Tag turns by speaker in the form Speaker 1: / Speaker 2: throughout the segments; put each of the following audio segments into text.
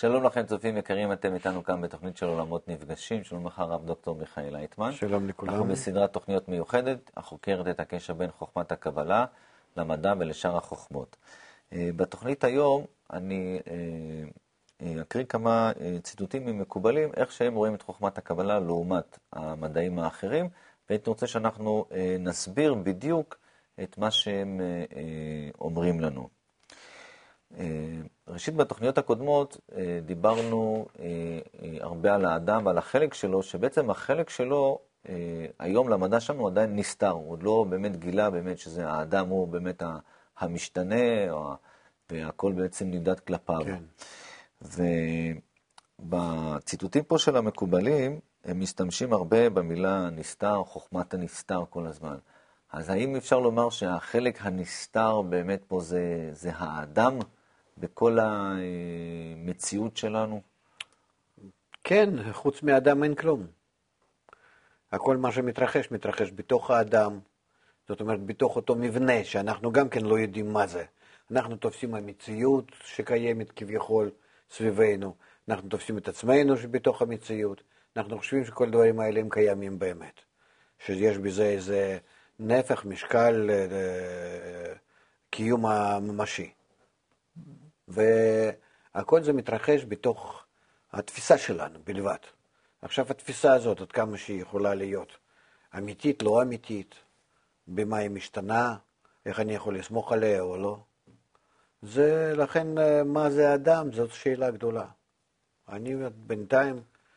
Speaker 1: שלום לכם צופים יקרים, אתם איתנו כאן בתוכנית של עולמות נפגשים. שלום לך הרב דוקטור מיכאל אייטמן.
Speaker 2: שלום לכולם.
Speaker 1: אנחנו בסדרת תוכניות מיוחדת, החוקרת את הקשר בין חוכמת הקבלה למדע ולשאר החוכמות. בתוכנית היום אני אקריא כמה ציטוטים ממקובלים, איך שהם רואים את חוכמת הקבלה לעומת המדעים האחרים, והייתי רוצה שאנחנו נסביר בדיוק את מה שהם אומרים לנו. ראשית, בתוכניות הקודמות דיברנו הרבה על האדם ועל החלק שלו, שבעצם החלק שלו היום למדע שלנו עדיין נסתר, הוא עוד לא באמת גילה באמת שזה האדם הוא באמת המשתנה, והכל בעצם נמדד כלפיו. כן. ובציטוטים פה של המקובלים, הם משתמשים הרבה במילה נסתר, חוכמת הנסתר כל הזמן. אז האם אפשר לומר שהחלק הנסתר באמת פה זה האדם בכל המציאות שלנו?
Speaker 2: כן, חוץ מהאדם אין כלום. הכל מה שמתרחש, מתרחש בתוך האדם, זאת אומרת בתוך אותו מבנה שאנחנו גם כן לא יודעים מה זה. אנחנו תופסים המציאות שקיימת כביכול סביבנו, אנחנו תופסים את עצמנו שבתוך המציאות, אנחנו חושבים שכל הדברים האלה הם קיימים באמת, שיש בזה איזה נפח, משקל, קיום הממשי. והכל זה מתרחש בתוך התפיסה שלנו בלבד. עכשיו התפיסה הזאת, עד כמה שהיא יכולה להיות אמיתית, לא אמיתית, במה היא משתנה, איך אני יכול לסמוך עליה או לא. זה לכן מה זה אדם, זאת שאלה גדולה. אני בינתיים,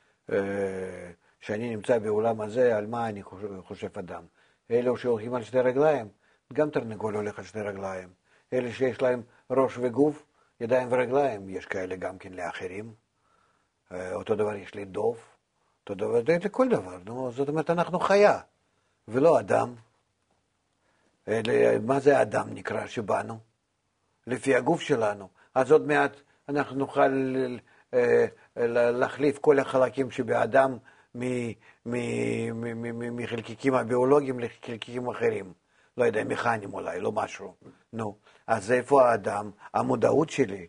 Speaker 2: שאני נמצא בעולם הזה, על מה אני חושב אדם. אלו שהולכים על שתי רגליים, גם תרנגול הולך על שתי רגליים. אלה שיש להם ראש וגוף, ידיים ורגליים, יש כאלה גם כן לאחרים. אותו דבר יש לי דוב, אותו דבר לכל דבר. זאת אומרת, אנחנו חיה, ולא אדם. מה זה אדם נקרא שבאנו? לפי הגוף שלנו. אז עוד מעט אנחנו נוכל להחליף כל החלקים שבאדם מחלקיקים הביולוגיים לחלקיקים אחרים. לא יודע, מכנים אולי, לא משהו. נו, אז איפה האדם? המודעות שלי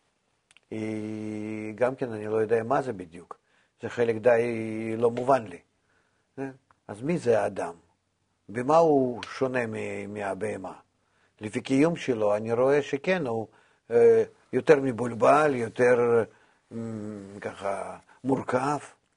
Speaker 2: היא גם כן, אני לא יודע מה זה בדיוק. זה חלק די לא מובן לי. אז מי זה האדם? במה הוא שונה מהבהמה? לפי קיום שלו, אני רואה שכן, הוא יותר מבולבל, יותר ככה מורכב.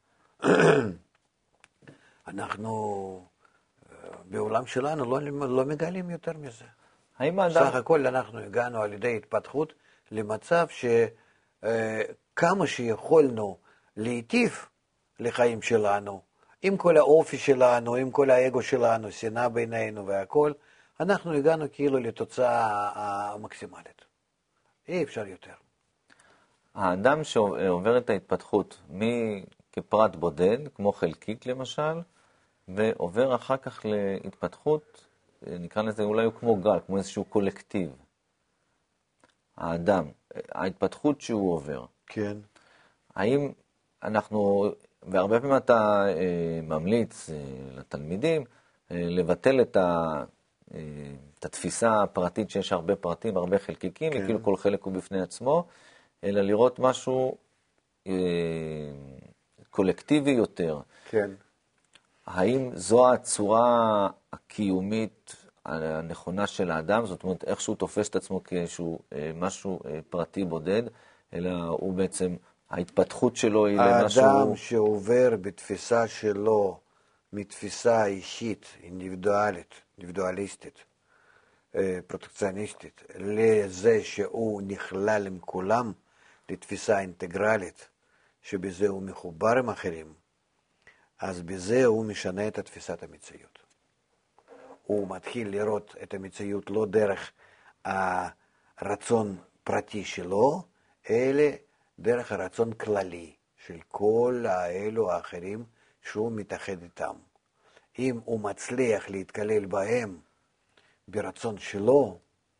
Speaker 2: אנחנו בעולם שלנו לא מגלים יותר מזה. סך הכל אנחנו הגענו על ידי התפתחות למצב שכמה שיכולנו להיטיב לחיים שלנו, עם כל האופי שלנו, עם כל האגו שלנו, שנאה בינינו והכל, אנחנו הגענו כאילו לתוצאה המקסימלית. אי אפשר יותר.
Speaker 1: האדם שעובר את ההתפתחות כפרט בודד, כמו חלקיק למשל, ועובר אחר כך להתפתחות, נקרא לזה אולי הוא כמו גל, כמו איזשהו קולקטיב. האדם, ההתפתחות שהוא עובר. כן. האם אנחנו, והרבה פעמים אתה ממליץ לתלמידים, לבטל את התפיסה הפרטית שיש הרבה פרטים, הרבה חלקיקים, כן. וכאילו כל חלק הוא בפני עצמו, אלא לראות משהו קולקטיבי יותר. כן. האם זו הצורה הקיומית הנכונה של האדם? זאת אומרת, איך שהוא תופס את עצמו כשהוא משהו פרטי בודד, אלא הוא בעצם, ההתפתחות שלו היא למשהו...
Speaker 2: האדם שעובר בתפיסה שלו, מתפיסה אישית, אינדיבידואליסטית, פרוטקציוניסטית, לזה שהוא נכלל עם כולם, לתפיסה אינטגרלית, שבזה הוא מחובר עם אחרים, אז בזה הוא משנה את תפיסת המציאות. הוא מתחיל לראות את המציאות לא דרך הרצון פרטי שלו, אלא דרך הרצון כללי של כל האלו האחרים שהוא מתאחד איתם. אם הוא מצליח להתקלל בהם ברצון שלו,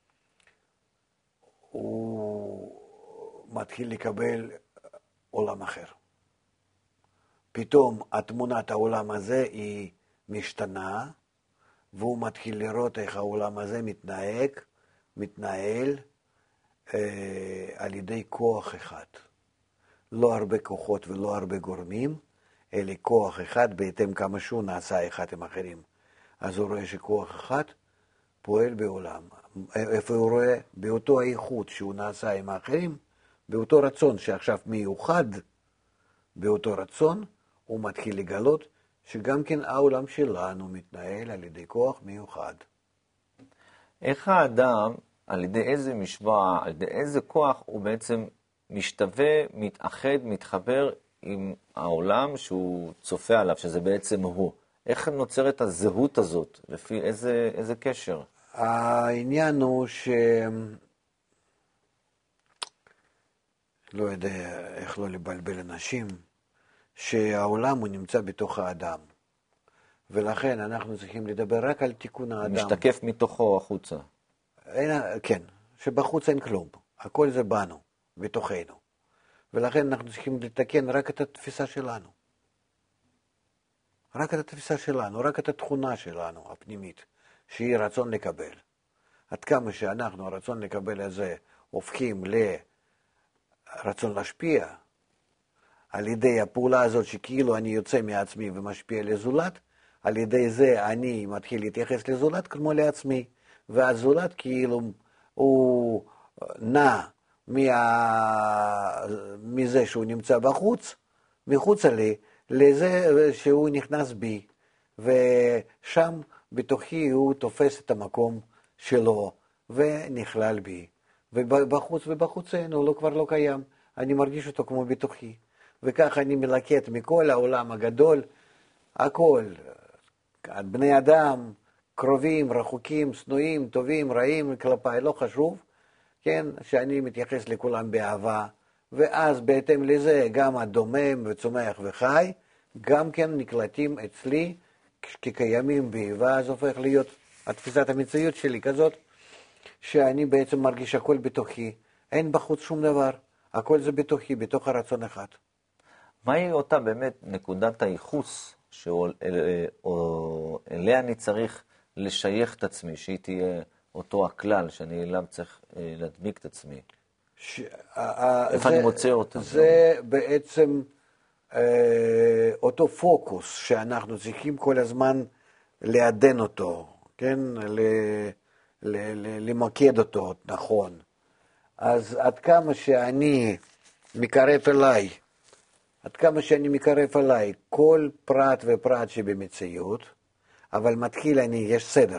Speaker 2: הוא מתחיל לקבל עולם אחר. פתאום התמונת העולם הזה היא משתנה, והוא מתחיל לראות איך העולם הזה מתנהל על ידי כוח אחד. לא הרבה כוחות ולא הרבה גורמים, אלא כוח אחד בהתאם כמה שהוא נעשה אחד עם אחרים. אז הוא רואה שכוח אחד פועל בעולם. איפה הוא רואה? באותו האיכות שהוא נעשה עם האחרים, באותו רצון שעכשיו מיוחד, באותו רצון, הוא מתחיל לגלות שגם כן העולם שלנו מתנהל על ידי כוח מיוחד.
Speaker 1: איך האדם, על ידי איזה משוואה, על ידי איזה כוח, הוא בעצם משתווה, מתאחד, מתחבר עם העולם שהוא צופה עליו, שזה בעצם הוא? איך נוצרת הזהות הזאת? לפי איזה קשר?
Speaker 2: העניין הוא לא יודע איך לא לבלבל אנשים, שהעולם הוא נמצא בתוך האדם. ולכן אנחנו צריכים לדבר רק על תיקון האדם.
Speaker 1: משתקף מתוכו החוצה.
Speaker 2: כן, שבחוץ אין כלום. הכל זה בנו, בתוכנו. ולכן אנחנו צריכים לתקן רק את התפיסה שלנו. רק את התפיסה שלנו, רק את התכונה שלנו, הפנימית, שהיא רצון לקבל. עד כמה שאנחנו, הרצון לקבל הזה, הופכים לרצון להשפיע, על ידי הפעולה הזאת שכאילו אני יוצא מעצמי ומשפיע לזולת, על ידי זה אני מתחיל להתייחס לזולת כמו לעצמי, והזולת כאילו הוא נע מזה שהוא נמצא בחוץ, מחוצה לי, לזה שהוא נכנס בי, ושם בתוכי הוא תופס את המקום שלו, ונכלל בי. ובחוצנו הוא כבר לא קיים, אני מרגיש אותו כמו בתוכי. וכך אני מלקט מכל העולם הגדול, הכל, בני אדם, קרובים, רחוקים, שנואים, טובים, רעים, כלפיי, לא חשוב, כן, שאני מתייחס לכולם באהבה, ואז בהתאם לזה גם הדומם וצומח וחי, גם כן נקלטים אצלי כקיימים בי, ואז הופך להיות התפיסת המציאות שלי כזאת, שאני בעצם מרגיש הכל בתוכי, אין בחוץ שום דבר, הכל זה בתוכי, בתוך הרצון אחד.
Speaker 1: מהי אותה באמת נקודת הייחוס שאליה אני צריך לשייך את עצמי, שהיא תהיה אותו הכלל שאני אליו צריך להדביק את עצמי? איפה אני מוצא אותה?
Speaker 2: זה בעצם אותו פוקוס שאנחנו צריכים כל הזמן לעדן אותו, כן? למקד אותו, נכון. אז עד כמה שאני מקרב אליי, כל פרט ופרט שבמציאות, אבל מתחיל יש סדר.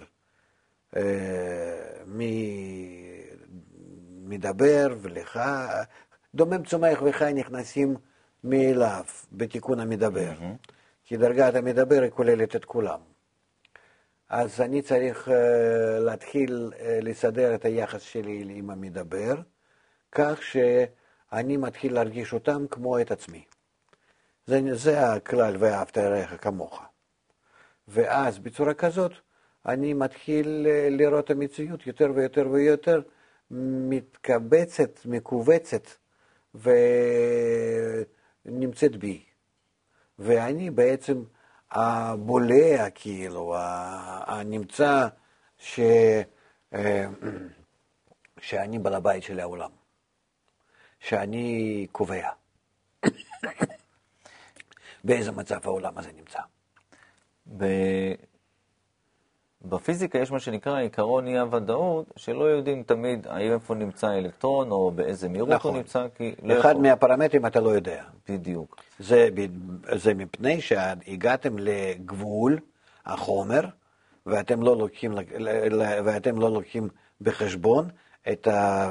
Speaker 2: מדבר ולך, דומם צומח וחי נכנסים מאליו בתיקון המדבר. כי דרגת המדבר היא כוללת את כולם. אז אני צריך להתחיל לסדר את היחס שלי עם המדבר, כך שאני מתחיל להרגיש אותם כמו את עצמי. זה הכלל, ואהבת לרעך כמוך. ואז בצורה כזאת אני מתחיל לראות את המציאות יותר ויותר ויותר מתקבצת, מקובצת ונמצאת בי. ואני בעצם הבולע כאילו, הנמצא שאני בעל הבית של העולם, שאני קובע באיזה מצב העולם הזה נמצא.
Speaker 1: בפיזיקה יש מה שנקרא עיקרון אי הוודאות, שלא יודעים תמיד האם איפה נמצא האלקטרון או באיזה מהירות נכון. הוא נמצא. כי לא
Speaker 2: אחד מהפרמטרים אתה לא יודע.
Speaker 1: בדיוק.
Speaker 2: זה מפני שהגעתם לגבול החומר, ואתם לא לוקחים בחשבון את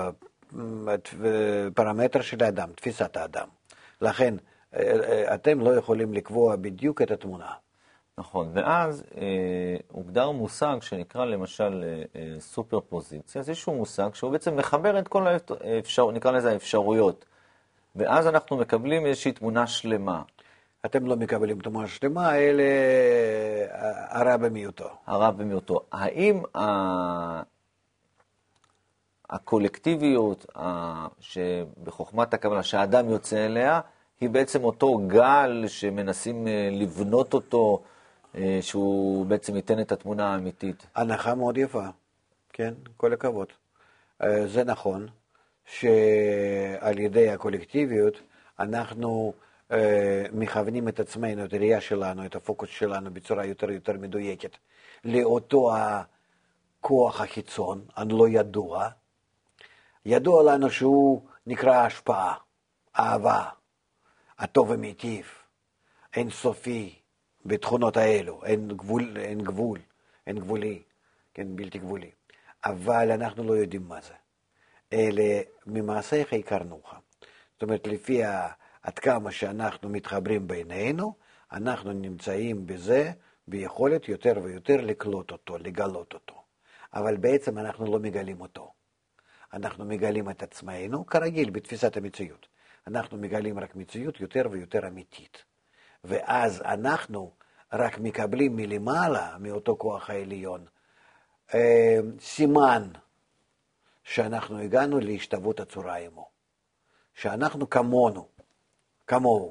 Speaker 2: הפרמטר של האדם, תפיסת האדם. לכן אתם לא יכולים לקבוע בדיוק את התמונה.
Speaker 1: נכון, ואז הוגדר מושג שנקרא למשל סופרפוזיציה, זה איזשהו מושג שהוא בעצם מחבר את כל נקרא לזה האפשרויות, ואז אנחנו מקבלים איזושהי תמונה שלמה.
Speaker 2: אתם לא מקבלים תמונה שלמה, אלה הרע במיעוטו.
Speaker 1: הרע במיעוטו. האם הקולקטיביות שבחוכמת הקבלה שהאדם יוצא אליה, היא בעצם אותו גל שמנסים לבנות אותו, שהוא בעצם ייתן את התמונה האמיתית.
Speaker 2: הנחה מאוד יפה, כן, כל הכבוד. זה נכון שעל ידי הקולקטיביות אנחנו מכוונים את עצמנו, את הראייה שלנו, את הפוקוס שלנו בצורה יותר מדויקת, לאותו הכוח החיצון, הלא ידוע. ידוע לנו שהוא נקרא השפעה, אהבה, הטוב ומיטיב, אין סופי בתכונות האלו, אין גבולי, כן, בלתי גבולי. אבל אנחנו לא יודעים מה זה. אלה ממעשיך הכרנוך. זאת אומרת, לפי עד כמה שאנחנו מתחברים בינינו, אנחנו נמצאים בזה ביכולת יותר ויותר לקלוט אותו, לגלות אותו. אבל בעצם אנחנו לא מגלים אותו. אנחנו מגלים את עצמנו, כרגיל בתפיסת המציאות. אנחנו מגלים רק מציאות יותר ויותר אמיתית. ואז אנחנו רק מקבלים מלמעלה, מאותו כוח העליון, סימן שאנחנו הגענו להשתוות הצורה עמו. שאנחנו כמוהו,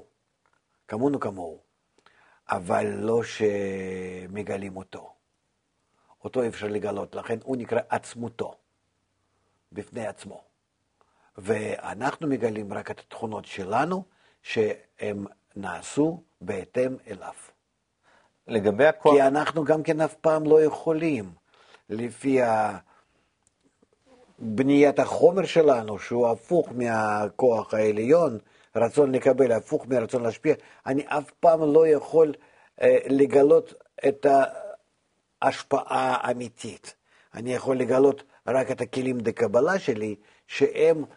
Speaker 2: אבל לא שמגלים אותו. אותו אפשר לגלות, לכן הוא נקרא עצמותו, בפני עצמו. ואנחנו מגלים רק את התכונות שלנו, שהם נעשו בהתאם אליו.
Speaker 1: לגבי הכוח...
Speaker 2: כי אנחנו גם כן אף פעם לא יכולים, לפי בניית החומר שלנו, שהוא הפוך מהכוח העליון, רצון לקבל, הפוך מרצון להשפיע, אני אף פעם לא יכול לגלות את ההשפעה האמיתית. אני יכול לגלות רק את הכלים דקבלה שלי, שהם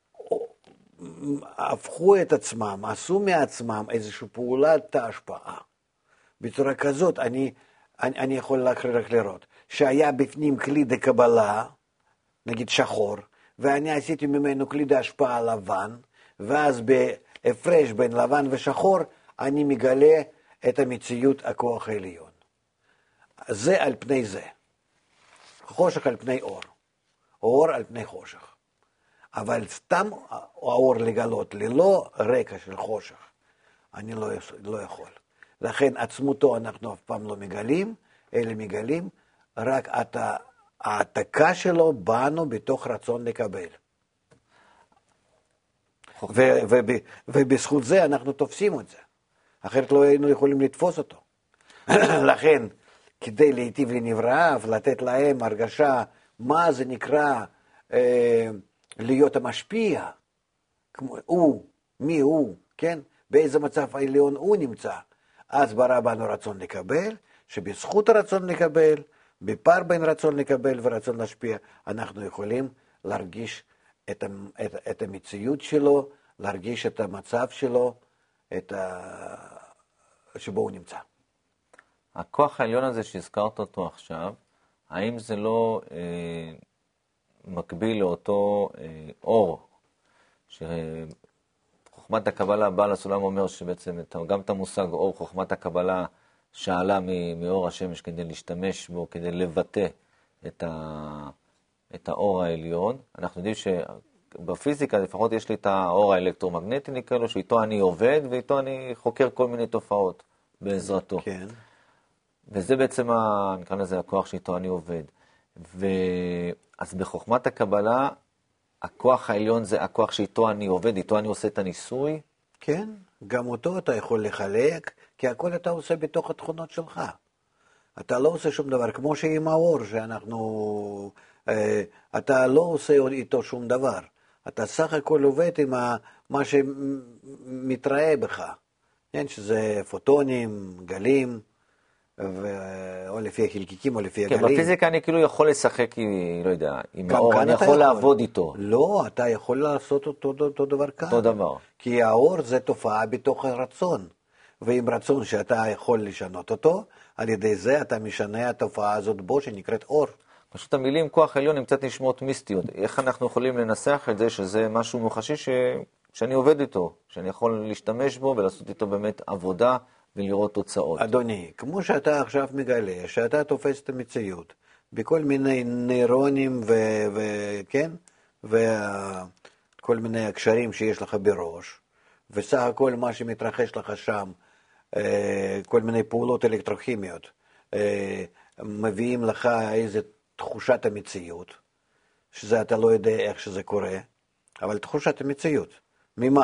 Speaker 2: הפכו את עצמם, עשו מעצמם איזושהי פעולת ההשפעה. בצורה כזאת אני יכול רק לראות שהיה בפנים כלי דקבלה, נגיד שחור, ואני עשיתי ממנו כלי דהשפעה לבן, ואז בהפרש בין לבן ושחור אני מגלה את המציאות הכוח העליון. זה על פני זה. חושך על פני אור. אור על פני חושך. אבל סתם האור לגלות ללא רקע של חושך, אני לא יכול. לכן עצמותו אנחנו אף פעם לא מגלים, אלא מגלים רק את העתקה שלו בנו בתוך רצון לקבל. ובזכות זה אנחנו תופסים את זה. אחרת לא היינו יכולים לתפוס אותו. לכן, כדי להיטיב לנבראיו, לתת להם הרגשה מה זה נקרא להיות המשפיע, מי הוא, כן? באיזה מצב העליון הוא נמצא. אז ברא בנו רצון לקבל, שבזכות הרצון לקבל, בפער בין רצון לקבל ורצון להשפיע, אנחנו יכולים להרגיש את המציאות שלו, להרגיש את המצב שלו, שבו הוא נמצא.
Speaker 1: הכוח העליון הזה שהזכרת אותו עכשיו, האם זה לא מקביל לאותו אור, שחוכמת הקבלה, בעל הסולם אומר שבעצם גם את המושג אור, חוכמת הקבלה שעלה מאור השמש כדי להשתמש בו, כדי לבטא את האור העליון. אנחנו יודעים שבפיזיקה לפחות יש לי את האור האלקטרומגנטי, נקרא לו, שאיתו אני עובד ואיתו אני חוקר כל מיני תופעות בעזרתו.
Speaker 2: כן.
Speaker 1: וזה בעצם, נקרא לזה, הכוח שאיתו אני עובד. אז בחוכמת הקבלה, הכוח העליון זה הכוח שאיתו אני עובד, איתו אני עושה את הניסוי.
Speaker 2: כן, גם אותו אתה יכול לחלק, כי הכל אתה עושה בתוך התכונות שלך. אתה לא עושה שום דבר, כמו שעם האור, שאנחנו, אתה לא עושה איתו שום דבר. אתה סך הכל עובד עם מה שמתראה בך. כן, שזה פוטונים, גלים, או לפי החלקיקים או לפי הגלים.
Speaker 1: כן, בפיזיקה אני כאילו יכול לשחק, לא יודע, עם האור, אני יכול לעבוד איתו.
Speaker 2: לא, אתה יכול לעשות אותו דבר כאן.
Speaker 1: אותו דבר.
Speaker 2: כי האור זה תופעה בתוך הרצון. ועם רצון שאתה יכול לשנות אותו, על ידי זה אתה משנה התופעה הזאת בו שנקראת אור.
Speaker 1: פשוט המילים כוח עליון הם קצת נשמעות מיסטיות. איך אנחנו יכולים לנסח את זה שזה משהו מוחשי שאני עובד איתו, שאני יכול להשתמש בו ולעשות איתו באמת עבודה ולראות תוצאות.
Speaker 2: אדוני, כמו שאתה עכשיו מגלה, שאתה תופס את המציאות בכל מיני נוירונים וכן, וכל מיני הקשרים שיש לך בראש, וסך הכל מה שמתרחש לך שם, כל מיני פעולות אלקטרוכימיות, מביאים לך איזו תחושת המציאות, שזה אתה לא יודע איך שזה קורה, אבל תחושת המציאות. ממה?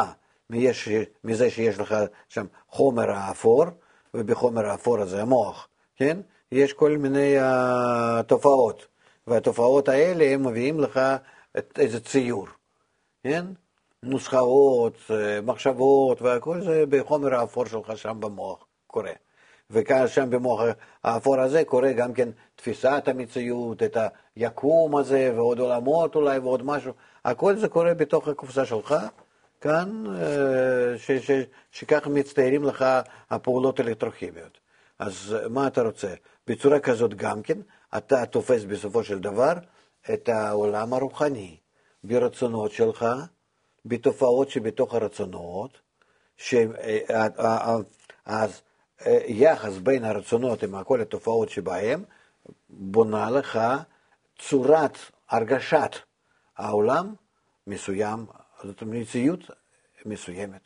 Speaker 2: מזה שיש לך שם חומר האפור, ובחומר האפור הזה המוח, כן? יש כל מיני תופעות, והתופעות האלה הם מביאים לך איזה ציור, כן? נוסחאות, מחשבות, והכל זה בחומר האפור שלך שם במוח קורה. וכאן שם במוח האפור הזה קורה גם כן תפיסת המציאות, את היקום הזה, ועוד עולמות אולי, ועוד משהו. הכל זה קורה בתוך הקופסה שלך, כאן, שכך מצטיירים לך הפעולות האלקטרוכימיות. אז מה אתה רוצה? בצורה כזאת גם כן, אתה תופס בסופו של דבר את העולם הרוחני, ברצונות שלך, בתופעות שבתוך הרצונות, אז יחס בין הרצונות עם כל התופעות שבהם, בונה לך צורת הרגשת העולם מסוים, זאת מציאות מסוימת.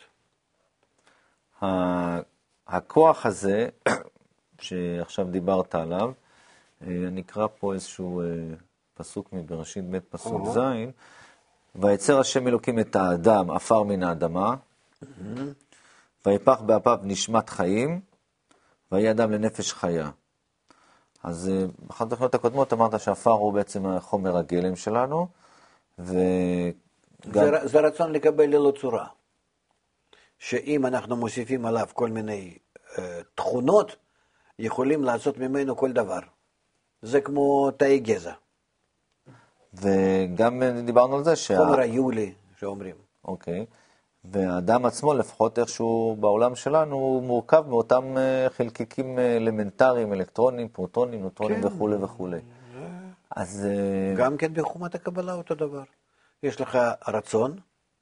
Speaker 1: הכוח הזה, שעכשיו דיברת עליו, אני אקרא פה איזשהו פסוק מבראשית ב' פסוק ז', ויצר השם אלוקים את האדם עפר מן האדמה, ויפח באפיו נשמת חיים, ויהיה אדם לנפש חיה. אז באחת התוכניות הקודמות אמרת שהעפר הוא בעצם החומר הגלם שלנו,
Speaker 2: זה רצון לקבל ללא צורה. שאם אנחנו מוסיפים עליו כל מיני תכונות, יכולים לעשות ממנו כל דבר. זה כמו תאי גזע.
Speaker 1: וגם דיברנו על זה
Speaker 2: חומר היולי, שאומרים.
Speaker 1: אוקיי. והאדם עצמו, לפחות איכשהו בעולם שלנו, הוא מורכב מאותם חלקיקים אלמנטריים, אלקטרונים, פרוטונים, נוטרונים וכו' וכו'. אז
Speaker 2: גם כן בחומת הקבלה אותו דבר. יש לך רצון,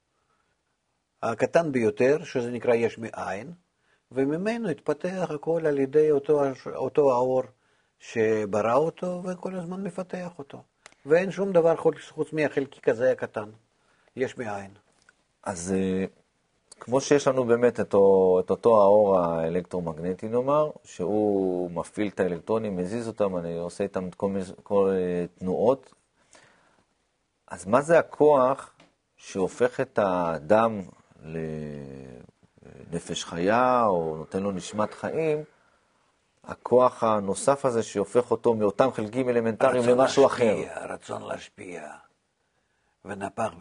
Speaker 2: הקטן ביותר, שזה נקרא יש מאין, וממנו התפתח הכל על ידי אותו האור שברא אותו, וכל הזמן מפתח אותו. ואין שום דבר חוץ מהחלקיק הזה הקטן. יש מאין.
Speaker 1: אז כמו שיש לנו באמת את אותו האור האלקטרומגנטי, נאמר, שהוא מפעיל את האלקטרונים, מזיז אותם, אני עושה איתם כל תנועות. אז מה זה הכוח שהופך את האדם לנפש חיה, או נותן לו נשמת חיים, הכוח הנוסף הזה שהופך אותו מאותם חלקים אלמנטריים למשהו אחר?
Speaker 2: רצון להשפיע, ונפח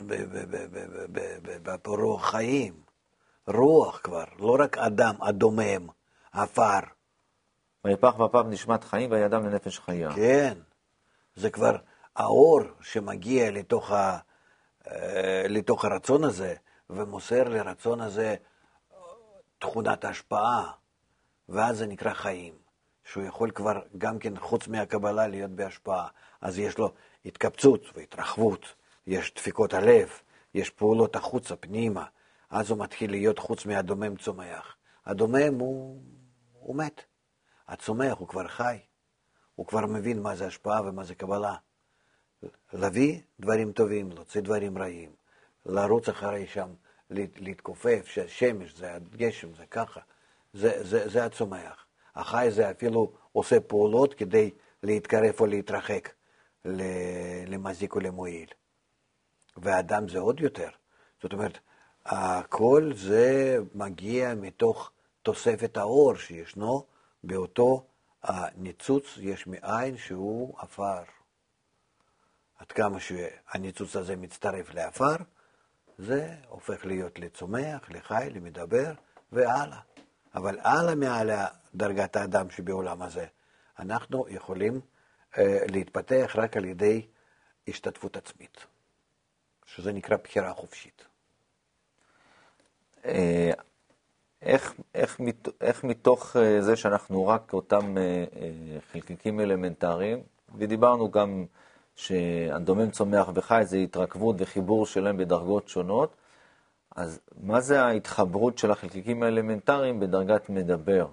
Speaker 2: ברוח חיים, רוח כבר, לא רק אדם, הדומם, עפר.
Speaker 1: ויפח באפיו נשמת חיים, ויהיה אדם לנפש חיה.
Speaker 2: כן, זה כבר האור שמגיע לתוך הרצון הזה, ומוסר לרצון הזה תכונת השפעה, ואז זה נקרא חיים, שהוא יכול כבר גם כן חוץ מהקבלה להיות בהשפעה. אז יש לו התקבצות והתרחבות, יש דפיקות הלב, יש פעולות החוצה, פנימה, אז הוא מתחיל להיות חוץ מהדומם צומח. הדומם הוא מת, הצומח הוא כבר חי, הוא כבר מבין מה זה השפעה ומה זה קבלה. להביא דברים טובים, להוציא דברים רעים, לרוץ אחרי שם, להתכופף, שהשמש זה הגשם, זה ככה, זה הצומח. החי זה אפילו עושה פעולות כדי להתקרב או להתרחק למזיק או למועיל. והאדם זה עוד יותר. זאת אומרת, הכל זה מגיע מתוך תוספת האור שישנו, באותו הניצוץ יש מאין שהוא אפר. עד כמה שהניצוץ הזה מצטרף לאפר, זה הופך להיות לצומח, לחי, למדבר והלאה. אבל הלאה מעל דרגת האדם שבעולם הזה, אנחנו יכולים להתפתח רק על ידי השתתפות עצמית, שזה נקרא בחירה חופשית.
Speaker 1: איך מתוך זה שאנחנו רק אותם חלקיקים אלמנטריים, ודיברנו גם שהדומם צומח וחי זה התרכבות וחיבור שלהם בדרגות שונות, אז מה זה ההתחברות של החלקיקים האלמנטריים בדרגת מדבר?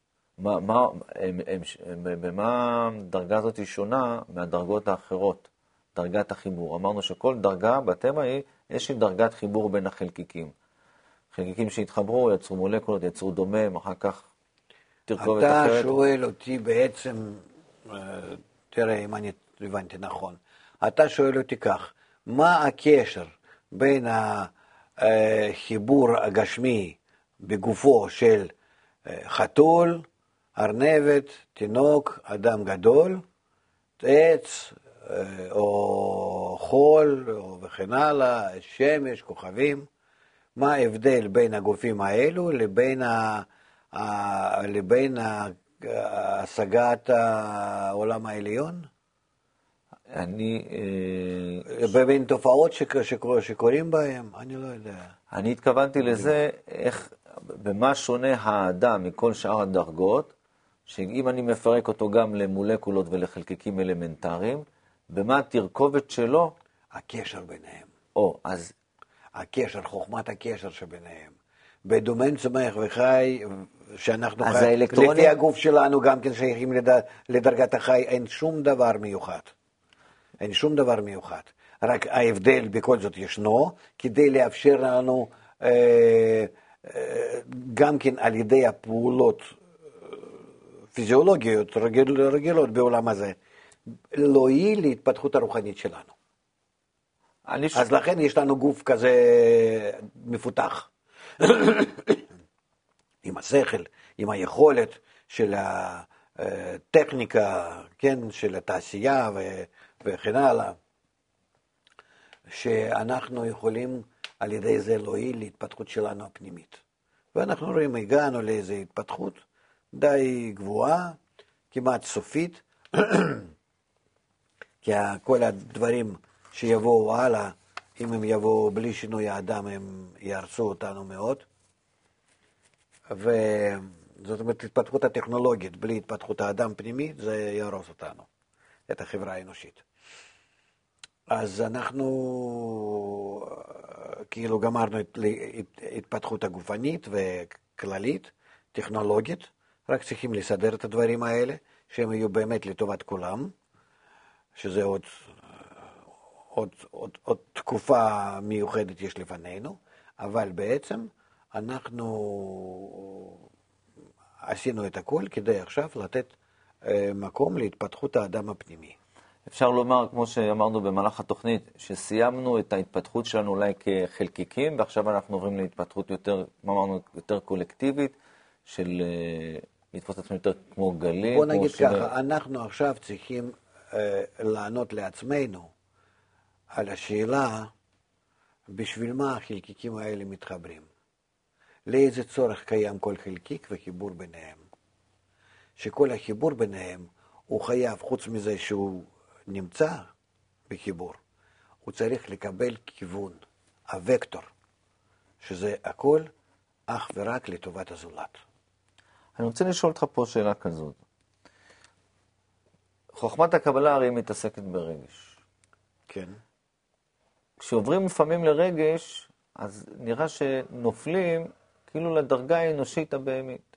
Speaker 1: במה הדרגה הזאת היא שונה מהדרגות האחרות, דרגת החיבור? אמרנו שכל דרגה בטבע היא איזושהי דרגת חיבור בין החלקיקים. חלקיקים שהתחברו, יצרו מולקולות, יצרו דומם, אחר כך תרכובת אחרת.
Speaker 2: אתה שואל אותי בעצם, תראה אם אני הבנתי נכון, אתה שואל אותי כך, מה הקשר בין חיבור הגשמי בגופו של חתול, ארנבת, תינוק, אדם גדול, עץ או חול וכן הלאה, שמש, כוכבים. מה ההבדל בין הגופים האלו לבין השגת העולם העליון? בין תופעות שקורים בהם? אני לא יודע.
Speaker 1: אני התכוונתי לזה, במה שונה האדם מכל שאר הדרגות, שאם אני מפרק אותו גם למולקולות ולחלקיקים אלמנטריים, במה התרכובת שלו?
Speaker 2: הקשר ביניהם.
Speaker 1: אז
Speaker 2: הקשר, חוכמת הקשר שביניהם. בדומיין צומח וחי, שאנחנו חי, לפי הגוף שלנו גם כן שייכים לדרגת החי, אין שום דבר מיוחד. אין שום דבר מיוחד. רק ההבדל בכל זאת ישנו, כדי לאפשר לנו גם כן על ידי הפעולות פיזיולוגיות רגילות בעולם הזה, להועיל להתפתחות הרוחנית שלנו. אז לכן יש לנו גוף כזה מפותח. עם השכל, עם היכולת של הטכניקה, כן, של התעשייה וכן הלאה, שאנחנו יכולים על ידי זה להועיל להתפתחות שלנו הפנימית. ואנחנו רואים, הגענו לאיזו התפתחות די גבוהה, כמעט סופית, כי כל הדברים שיבואו הלאה, אם הם יבואו בלי שינוי האדם, הם יהרסו אותנו מאוד. וזאת אומרת, התפתחות הטכנולוגית, בלי התפתחות האדם פנימית, זה יהרוס אותנו, את החברה האנושית. אז אנחנו כאילו גמרנו את התפתחות הגופנית וכללית, טכנולוגית, רק צריכים לסדר את הדברים האלה, שהם יהיו באמת לטובת כולם, שזה עוד תקופה מיוחדת יש לפנינו, אבל בעצם אנחנו עשינו את הכל כדי עכשיו לתת מקום להתפתחות האדם הפנימי.
Speaker 1: אפשר לומר, כמו שאמרנו במהלך התוכנית, שסיימנו את ההתפתחות שלנו אולי כחלקיקים, ועכשיו אנחנו עוברים להתפתחות יותר, כמו אמרנו, יותר קולקטיבית, של לתפוס את עצמנו יותר כמו גלים.
Speaker 2: בוא נגיד ככה, אנחנו עכשיו צריכים לענות לעצמנו על השאלה, בשביל מה החלקיקים האלה מתחברים? לאיזה צורך קיים כל חלקיק וחיבור ביניהם? שכל החיבור ביניהם הוא חייב, חוץ מזה שהוא נמצא בחיבור, הוא צריך לקבל כיוון, הוקטור, שזה הכל אך ורק לטובת הזולת.
Speaker 1: אני רוצה לשאול אותך פה שאלה כזאת. חוכמת הקבלה הרי מתעסקת ברגש.
Speaker 2: כן.
Speaker 1: כשעוברים לפעמים לרגש, אז נראה שנופלים כאילו לדרגה האנושית הבהמית.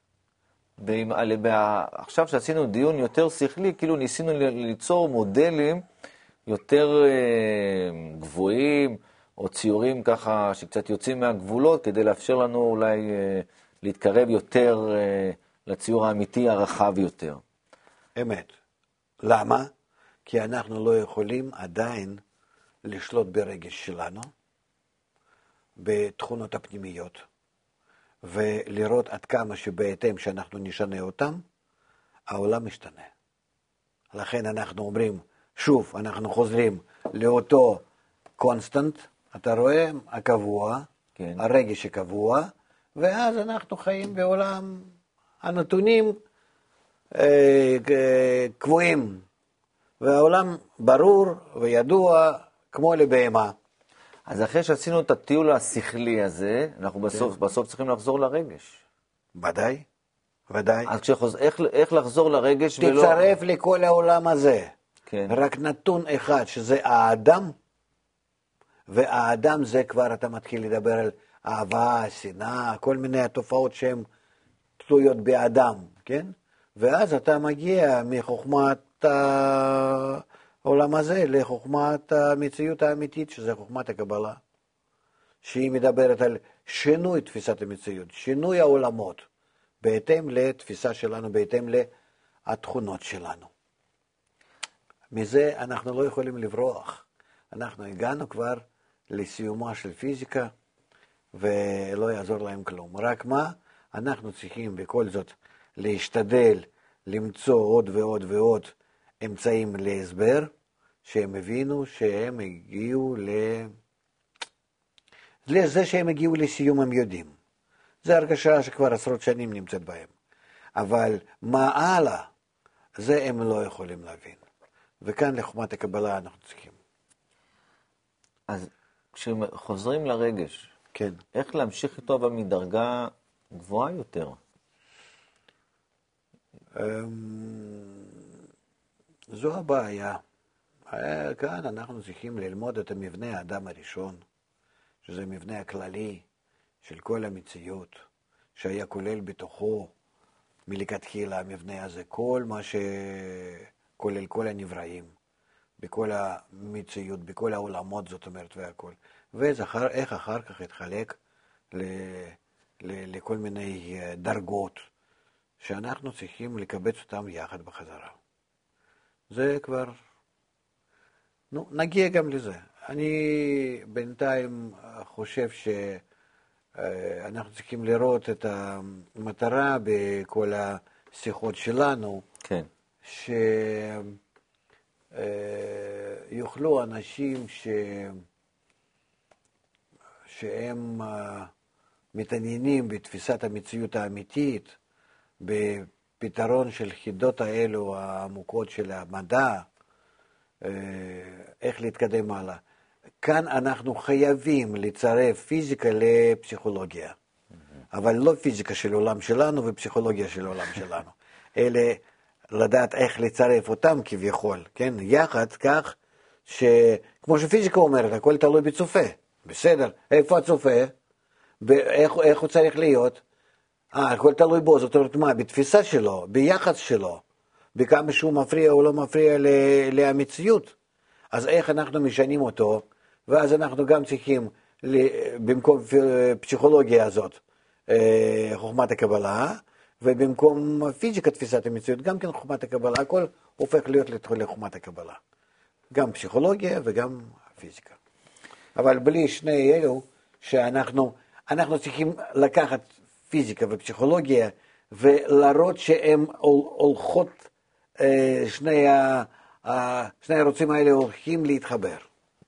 Speaker 1: עכשיו שעשינו דיון יותר שכלי, כאילו ניסינו ליצור מודלים יותר גבוהים, או ציורים ככה שקצת יוצאים מהגבולות, כדי לאפשר לנו אולי להתקרב יותר לציור האמיתי הרחב יותר.
Speaker 2: אמת. למה? כי אנחנו לא יכולים עדיין לשלוט ברגש שלנו, בתכונות הפנימיות, ולראות עד כמה שבהתאם שאנחנו נשנה אותם, העולם משתנה. לכן אנחנו אומרים, שוב, אנחנו חוזרים לאותו קונסטנט, אתה רואה, הקבוע,
Speaker 1: כן.
Speaker 2: הרגש הקבוע, ואז אנחנו חיים בעולם הנתונים קבועים, והעולם ברור וידוע כמו לבהמה.
Speaker 1: אז אחרי שעשינו את הטיול השכלי הזה, אנחנו בסוף צריכים לחזור לרגש.
Speaker 2: ודאי, ודאי.
Speaker 1: אז איך לחזור לרגש
Speaker 2: ולא... תצרף לכל העולם הזה.
Speaker 1: כן.
Speaker 2: רק נתון אחד, שזה האדם, והאדם זה כבר אתה מתחיל לדבר על אהבה, שנאה, כל מיני התופעות שהן תלויות באדם, כן? ואז אתה מגיע מחוכמת העולם הזה לחוכמת המציאות האמיתית, שזה חוכמת הקבלה, שהיא מדברת על שינוי תפיסת המציאות, שינוי העולמות, בהתאם לתפיסה שלנו, בהתאם לתכונות שלנו. מזה אנחנו לא יכולים לברוח. אנחנו הגענו כבר לסיומה של פיזיקה, ולא יעזור להם כלום. רק מה? אנחנו צריכים בכל זאת להשתדל למצוא עוד ועוד ועוד אמצעים להסבר, שהם הבינו שהם הגיעו לזה שהם הגיעו לסיום הם יודעים. זו הרגשה שכבר עשרות שנים נמצאת בהם. אבל מה הלאה? זה הם לא יכולים להבין. וכאן לחוכמת הקבלה אנחנו צריכים.
Speaker 1: אז כשחוזרים לרגש,
Speaker 2: כן.
Speaker 1: איך להמשיך איתו אבל מדרגה גבוהה יותר?
Speaker 2: זו הבעיה. כאן אנחנו צריכים ללמוד את המבנה האדם הראשון, שזה מבנה הכללי של כל המציאות, שהיה כולל בתוכו מלכתחילה המבנה הזה, כל מה שכולל כל הנבראים, בכל המציאות, בכל העולמות זאת אומרת והכל. ואיך אחר כך התחלק לכל מיני דרגות, שאנחנו צריכים לקבץ אותם יחד בחזרה. זה כבר, נגיע גם לזה. אני בינתיים חושב שאנחנו צריכים לראות את המטרה בכל השיחות שלנו,
Speaker 1: כן.
Speaker 2: שיוכלו אנשים שהם מתעניינים בתפיסת המציאות האמיתית, בפתרון של חידות האלו העמוקות של המדע, איך להתקדם הלאה. כאן אנחנו חייבים לצרף פיזיקה לפסיכולוגיה, אבל לא פיזיקה של עולם שלנו ופסיכולוגיה של עולם שלנו, אלא לדעת איך לצרף אותם כביכול, כן? יחד כך שכמו שפיזיקה אומרת, הכל תלוי בצופה, בסדר, איפה הצופה? איך הוא צריך להיות? הכל תלוי בו, זאת אומרת מה? בתפיסה שלו, ביחס שלו, בכמה שהוא מפריע או לא מפריע למציאות. אז איך אנחנו משנים אותו? ואז אנחנו גם צריכים, במקום פסיכולוגיה הזאת, חוכמת הקבלה, ובמקום פיזיקה תפיסת המציאות, גם כן חוכמת הקבלה, הכל הופך להיות לחוכמת הקבלה. גם פסיכולוגיה וגם פיזיקה. אבל בלי שני אלו, שאנחנו צריכים לקחת פיזיקה ופסיכולוגיה, ולראות שהם הולכות, שני הערוצים האלה הולכים להתחבר.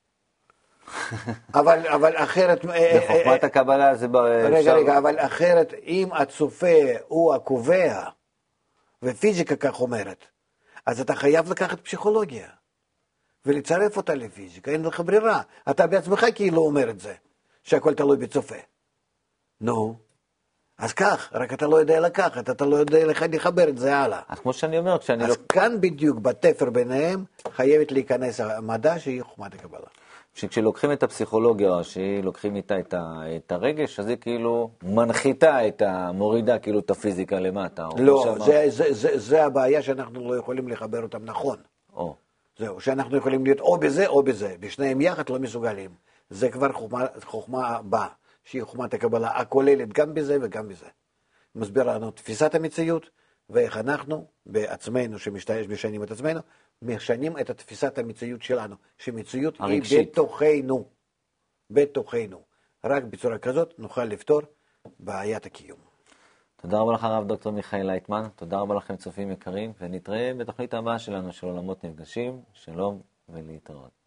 Speaker 2: אבל אחרת...
Speaker 1: בחוכמת הקבלה זה...
Speaker 2: רגע, אבל אחרת, אם הצופה הוא הקובע, ופיזיקה כך אומרת, אז אתה חייב לקחת פסיכולוגיה, ולצרף אותה לפיזיקה, אין לך ברירה. אתה בעצמך כאילו אומר את זה, שהכל תלוי בצופה. נו, אז כך, רק אתה לא יודע לקחת, אתה לא יודע לחבר את זה הלאה.
Speaker 1: אז כמו שאני אומר,
Speaker 2: אז כאן בדיוק, בתפר ביניהם, חייבת להיכנס המדע שהיא חוכמת הקבלה.
Speaker 1: כשלוקחים את הפסיכולוגיה, או שלוקחים איתה את הרגש, אז היא כאילו מנחיתה מורידה כאילו את הפיזיקה למטה.
Speaker 2: לא, זה הבעיה שאנחנו לא יכולים לחבר אותם נכון. זהו, שאנחנו יכולים להיות או בזה או בזה, בשניהם יחד לא מסוגלים. זה כבר חוכמה הבאה, שהיא חוכמת הקבלה הכוללת גם בזה וגם בזה. מסביר לנו תפיסת המציאות, ואיך אנחנו בעצמנו, שמשנים את עצמנו, משנים את תפיסת המציאות שלנו, שמציאות היא בתוכנו. רק בצורה כזאת נוכל לפתור בעיית הקיום.
Speaker 1: תודה רבה לך הרב דוקטור מיכאל לייטמן, תודה רבה לכם צופים יקרים, ונתראה בתוכנית הבאה שלנו של עולמות נפגשים, שלום ולהתראות.